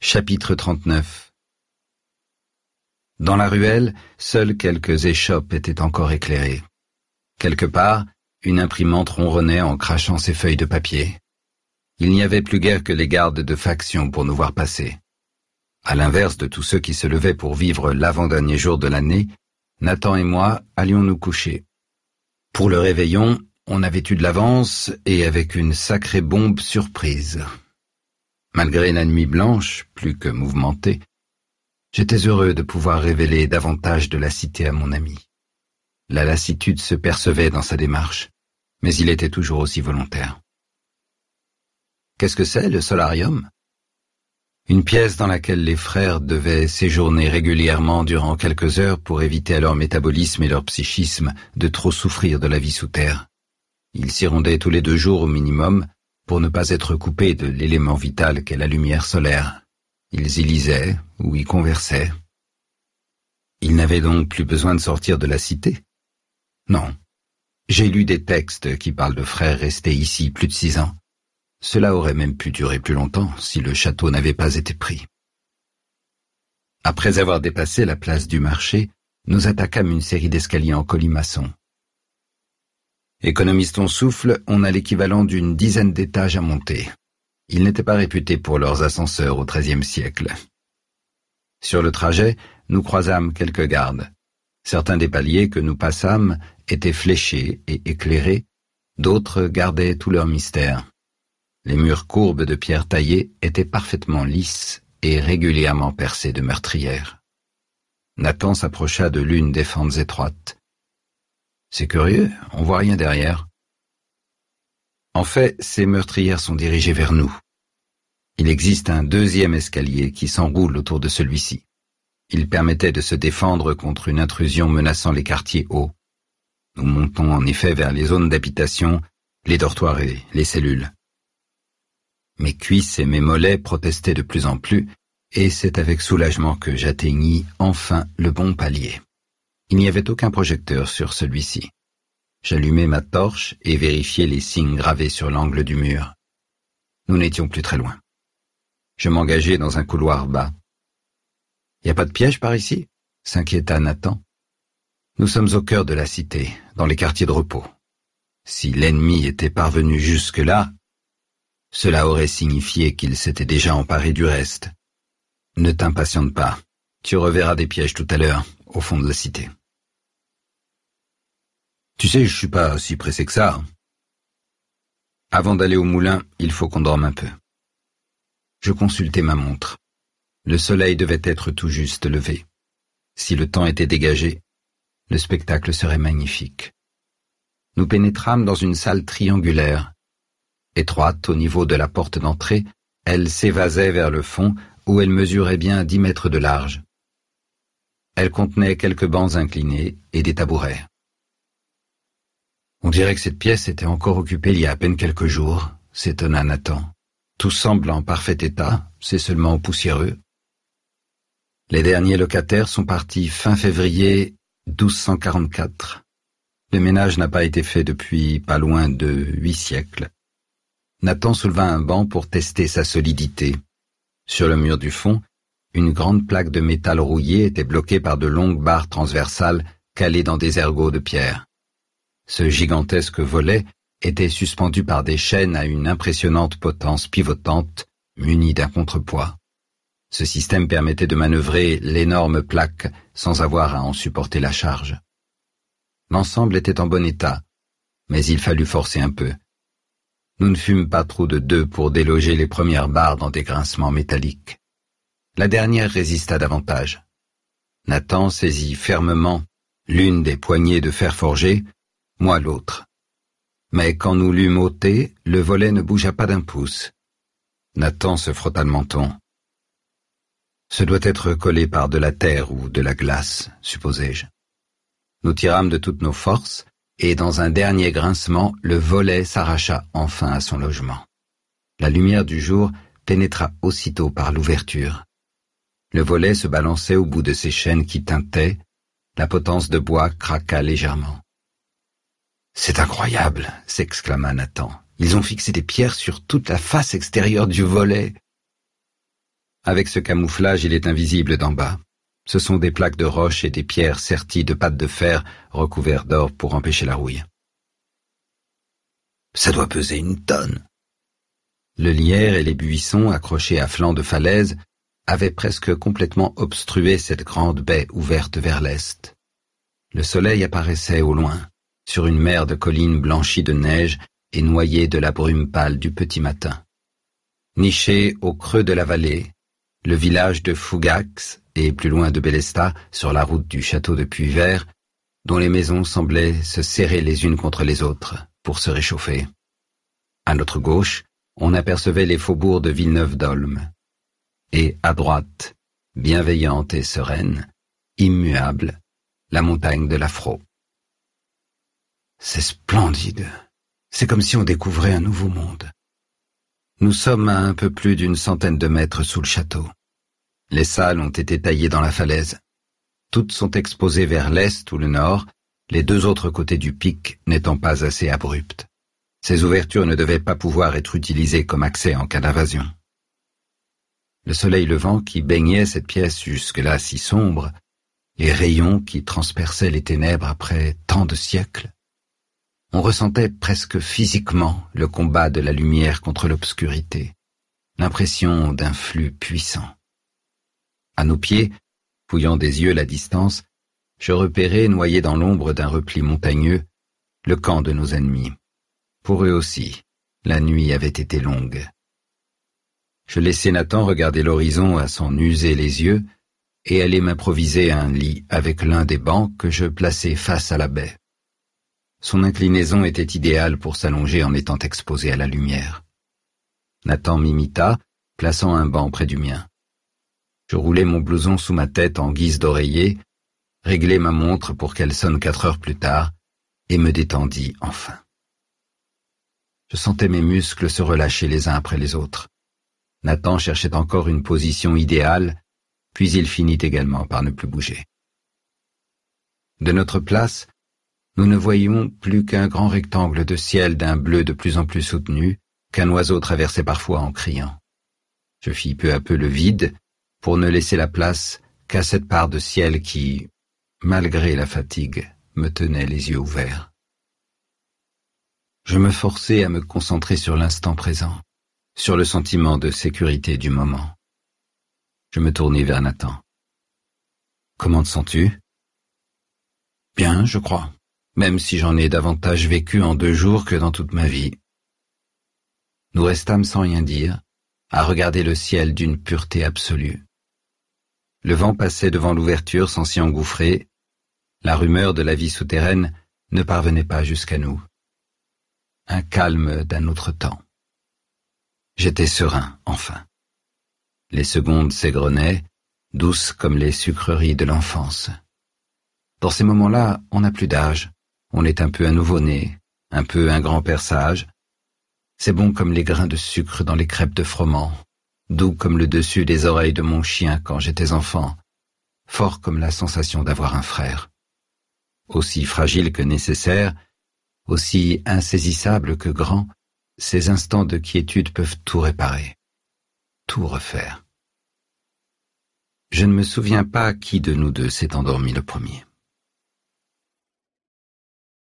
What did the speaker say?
Chapitre 39. Dans la ruelle, seules quelques échoppes étaient encore éclairées. Quelque part, une imprimante ronronnait en crachant ses feuilles de papier. Il n'y avait plus guère que les gardes de faction pour nous voir passer. À l'inverse de tous ceux qui se levaient pour vivre l'avant-dernier jour de l'année, Nathan et moi allions nous coucher. Pour le réveillon, on avait eu de l'avance et avec une sacrée bombe surprise. Malgré la nuit blanche, plus que mouvementée, j'étais heureux de pouvoir révéler davantage de la cité à mon ami. La lassitude se percevait dans sa démarche, mais il était toujours aussi volontaire. Qu'est-ce que c'est, le solarium? Une pièce dans laquelle les frères devaient séjourner régulièrement durant quelques heures pour éviter à leur métabolisme et leur psychisme de trop souffrir de la vie sous terre. Ils s'y rendaient tous les 2 jours au minimum pour ne pas être coupés de l'élément vital qu'est la lumière solaire. Ils y lisaient ou y conversaient. Ils n'avaient donc plus besoin de sortir de la cité? Non. J'ai lu des textes qui parlent de frères restés ici plus de 6 ans. Cela aurait même pu durer plus longtemps si le château n'avait pas été pris. Après avoir dépassé la place du marché, nous attaquâmes une série d'escaliers en colimaçon. Économise ton souffle, on a l'équivalent d'une 10aine d'étages à monter. Ils n'étaient pas réputés pour leurs ascenseurs au XIIIe siècle. Sur le trajet, nous croisâmes quelques gardes. Certains des paliers que nous passâmes étaient fléchés et éclairés, d'autres gardaient tout leur mystère. Les murs courbes de pierre taillée étaient parfaitement lisses et régulièrement percés de meurtrières. Nathan s'approcha de l'une des fentes étroites. C'est curieux, on voit rien derrière. En fait, ces meurtrières sont dirigées vers nous. Il existe un 2e escalier qui s'enroule autour de celui-ci. Il permettait de se défendre contre une intrusion menaçant les quartiers hauts. Nous montons en effet vers les zones d'habitation, les dortoirs et les cellules. Mes cuisses et mes mollets protestaient de plus en plus, et c'est avec soulagement que j'atteignis enfin le bon palier. Il n'y avait aucun projecteur sur celui-ci. J'allumai ma torche et vérifiai les signes gravés sur l'angle du mur. Nous n'étions plus très loin. Je m'engageai dans un couloir bas. « Y a pas de piège par ici ?» s'inquiéta Nathan. « Nous sommes au cœur de la cité, dans les quartiers de repos. Si l'ennemi était parvenu jusque-là, cela aurait signifié qu'il s'était déjà emparé du reste. Ne t'impatiente pas, tu reverras des pièges tout à l'heure, au fond de la cité. » Tu sais, je suis pas si pressé que ça. Avant d'aller au moulin, il faut qu'on dorme un peu. Je consultai ma montre. Le soleil devait être tout juste levé. Si le temps était dégagé, le spectacle serait magnifique. Nous pénétrâmes dans une salle triangulaire. Étroite au niveau de la porte d'entrée, elle s'évasait vers le fond où elle mesurait bien 10 mètres de large. Elle contenait quelques bancs inclinés et des tabourets. On dirait que cette pièce était encore occupée il y a à peine quelques jours, s'étonna Nathan. Tout semble en parfait état, c'est seulement poussiéreux. Les derniers locataires sont partis fin février 1244. Le ménage n'a pas été fait depuis pas loin de 8 siècles. Nathan souleva un banc pour tester sa solidité. Sur le mur du fond, une grande plaque de métal rouillé était bloquée par de longues barres transversales calées dans des ergots de pierre. Ce gigantesque volet était suspendu par des chaînes à une impressionnante potence pivotante, munie d'un contrepoids. Ce système permettait de manœuvrer l'énorme plaque sans avoir à en supporter la charge. L'ensemble était en bon état, mais il fallut forcer un peu. Nous ne fûmes pas trop de 2 pour déloger les premières barres dans des grincements métalliques. La dernière résista davantage. Nathan saisit fermement l'une des poignées de fer forgé, moi l'autre. Mais quand nous l'eûmes ôté, le volet ne bougea pas d'un pouce. Nathan se frotta le menton. Ce doit être collé par de la terre ou de la glace, supposai-je. Nous tirâmes de toutes nos forces, et dans un dernier grincement, le volet s'arracha enfin à son logement. La lumière du jour pénétra aussitôt par l'ouverture. Le volet se balançait au bout de ses chaînes qui tintaient, la potence de bois craqua légèrement. « C'est incroyable !» s'exclama Nathan. « Ils ont fixé des pierres sur toute la face extérieure du volet. » Avec ce camouflage, il est invisible d'en bas. Ce sont des plaques de roche et des pierres serties de pattes de fer recouvertes d'or pour empêcher la rouille. Ça doit peser une tonne. Le lierre et les buissons accrochés à flanc de falaise avaient presque complètement obstrué cette grande baie ouverte vers l'est. Le soleil apparaissait au loin, sur une mer de collines blanchies de neige et noyées de la brume pâle du petit matin. Niché au creux de la vallée, le village de Fougax et plus loin de Bélesta, sur la route du château de Puyvert, dont les maisons semblaient se serrer les unes contre les autres pour se réchauffer. À notre gauche, on apercevait les faubourgs de Villeneuve-d'Olme. Et à droite, bienveillante et sereine, immuable, la montagne de l'Afro. C'est splendide. C'est comme si on découvrait un nouveau monde. Nous sommes à un peu plus d'une centaine de mètres sous le château. Les salles ont été taillées dans la falaise. Toutes sont exposées vers l'est ou le nord, les deux autres côtés du pic n'étant pas assez abruptes. Ces ouvertures ne devaient pas pouvoir être utilisées comme accès en cas d'invasion. Le soleil levant qui baignait cette pièce jusque-là si sombre, les rayons qui transperçaient les ténèbres après tant de siècles, on ressentait presque physiquement le combat de la lumière contre l'obscurité, l'impression d'un flux puissant. À nos pieds, fouillant des yeux la distance, je repérais, noyé dans l'ombre d'un repli montagneux, le camp de nos ennemis. Pour eux aussi, la nuit avait été longue. Je laissai Nathan regarder l'horizon à s'en user les yeux et aller m'improviser un lit avec l'un des bancs que je plaçai face à la baie. Son inclinaison était idéale pour s'allonger en étant exposé à la lumière. Nathan m'imita, plaçant un banc près du mien. Je roulai mon blouson sous ma tête en guise d'oreiller, réglai ma montre pour qu'elle sonne 4 heures plus tard et me détendis enfin. Je sentais mes muscles se relâcher les uns après les autres. Nathan cherchait encore une position idéale, puis il finit également par ne plus bouger. De notre place, nous ne voyions plus qu'un grand rectangle de ciel d'un bleu de plus en plus soutenu, qu'un oiseau traversait parfois en criant. Je fis peu à peu le vide, pour ne laisser la place qu'à cette part de ciel qui, malgré la fatigue, me tenait les yeux ouverts. Je me forçai à me concentrer sur l'instant présent, sur le sentiment de sécurité du moment. Je me tournai vers Nathan. « Comment te sens-tu ?»« Bien, je crois, même si j'en ai davantage vécu en 2 jours que dans toute ma vie. » Nous restâmes sans rien dire, à regarder le ciel d'une pureté absolue. Le vent passait devant l'ouverture sans s'y engouffrer. La rumeur de la vie souterraine ne parvenait pas jusqu'à nous. Un calme d'un autre temps. J'étais serein, enfin. Les secondes s'égrenaient, douces comme les sucreries de l'enfance. Dans ces moments-là, on n'a plus d'âge. On est un peu un nouveau-né, un peu un grand-père sage. C'est bon comme les grains de sucre dans les crêpes de froment, doux comme le dessus des oreilles de mon chien quand j'étais enfant, fort comme la sensation d'avoir un frère. Aussi fragile que nécessaire, aussi insaisissable que grand, ces instants de quiétude peuvent tout réparer, tout refaire. Je ne me souviens pas qui de nous deux s'est endormi le premier.